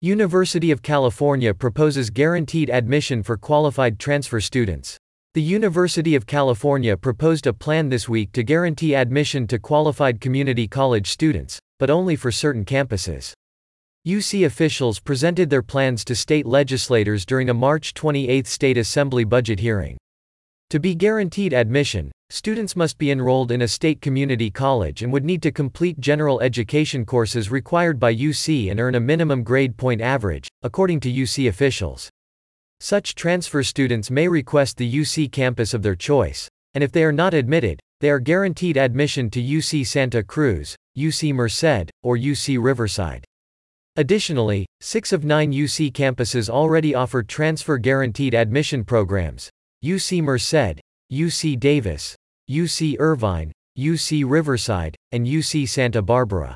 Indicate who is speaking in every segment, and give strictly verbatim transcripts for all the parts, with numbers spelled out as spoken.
Speaker 1: University of California proposes guaranteed admission for qualified transfer students. The University of California proposed a plan this week to guarantee admission to qualified community college students, but only for certain campuses. U C officials presented their plans to state legislators during a March twenty-eighth State Assembly budget hearing. To be guaranteed admission, students must be enrolled in a state community college and would need to complete general education courses required by U C and earn a minimum grade point average, according to U C officials. Such transfer students may request the U C campus of their choice, and if they are not admitted, they are guaranteed admission to U C Santa Cruz, U C Merced, or U C Riverside. Additionally, six of nine U C campuses already offer transfer guaranteed admission programs: U C Merced, U C Davis, U C Irvine, U C Riverside, and U C Santa Barbara.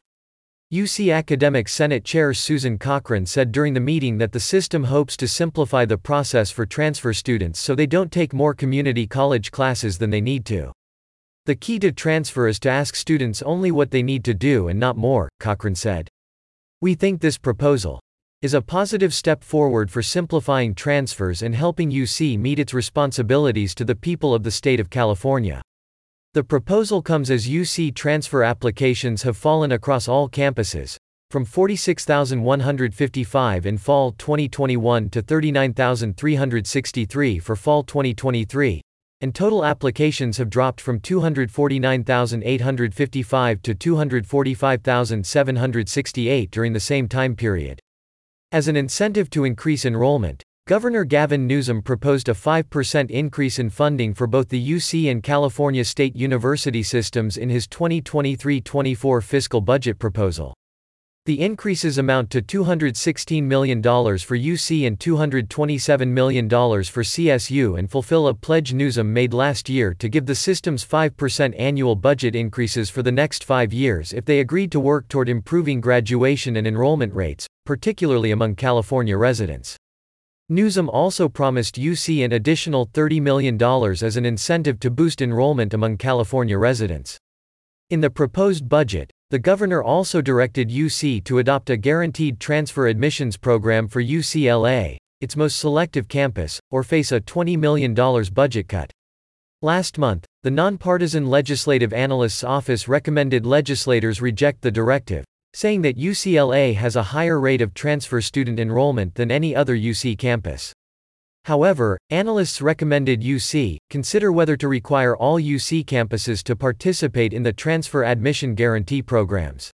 Speaker 1: U C Academic Senate Chair Susan Cochran said during the meeting that the system hopes to simplify the process for transfer students so they don't take more community college classes than they need to. The key to transfer is to ask students only what they need to do and not more, Cochran said. We think this proposal is a positive step forward for simplifying transfers and helping U C meet its responsibilities to the people of the state of California. The proposal comes as U C transfer applications have fallen across all campuses, from forty-six thousand one hundred fifty-five in fall twenty twenty-one to thirty-nine thousand three hundred sixty-three for fall twenty twenty-three, and total applications have dropped from two hundred forty-nine thousand eight hundred fifty-five to two hundred forty-five thousand seven hundred sixty-eight during the same time period. As an incentive to increase enrollment, Governor Gavin Newsom proposed a five percent increase in funding for both the U C and California State University systems in his twenty twenty-three twenty-four fiscal budget proposal. The increases amount to two hundred sixteen million dollars for U C and two hundred twenty-seven million dollars for C S U and fulfill a pledge Newsom made last year to give the systems five percent annual budget increases for the next five years if they agreed to work toward improving graduation and enrollment rates, particularly among California residents. Newsom also promised U C an additional thirty million dollars as an incentive to boost enrollment among California residents. In the proposed budget, the governor also directed U C to adopt a guaranteed transfer admissions program for U C L A, its most selective campus, or face a twenty million dollars budget cut. Last month, the Nonpartisan Legislative Analyst's Office recommended legislators reject the directive, saying that U C L A has a higher rate of transfer student enrollment than any other U C campus. However, analysts recommended U C consider whether to require all U C campuses to participate in the transfer admission guarantee programs.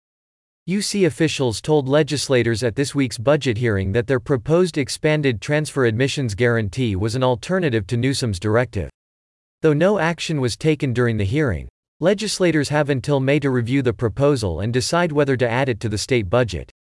Speaker 1: U C officials told legislators at this week's budget hearing that their proposed expanded transfer admissions guarantee was an alternative to Newsom's directive. Though no action was taken during the hearing, legislators have until May to review the proposal and decide whether to add it to the state budget.